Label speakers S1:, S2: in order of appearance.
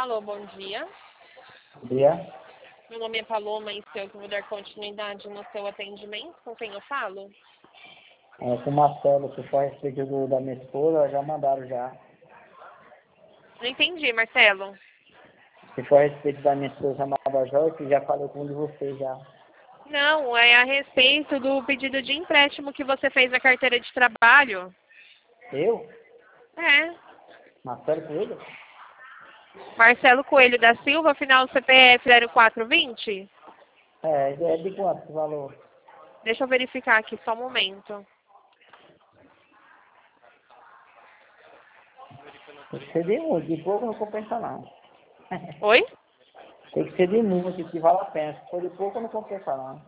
S1: Alô, bom dia.
S2: Bom dia.
S1: Meu nome é Paloma e eu que vou dar continuidade no seu atendimento. Com quem eu falo?
S2: Com o Marcelo, se for a respeito da minha esposa, já mandaram já.
S1: Não entendi, Marcelo.
S2: Se for a respeito da minha esposa chamada Joyce, já falei com um de vocês já.
S1: Não, é a respeito do pedido de empréstimo que você fez na carteira de trabalho.
S2: Eu?
S1: É.
S2: Marcelo Coelho?
S1: Marcelo Coelho da Silva, final do CPF 0420?
S2: É de quanto esse valor?
S1: Deixa eu verificar aqui, só um momento.
S2: Tem que ser de muito, de pouco não compensa não.
S1: Oi?
S2: Tem que ser de muito, que vale a pena. Se for de pouco não compensa não.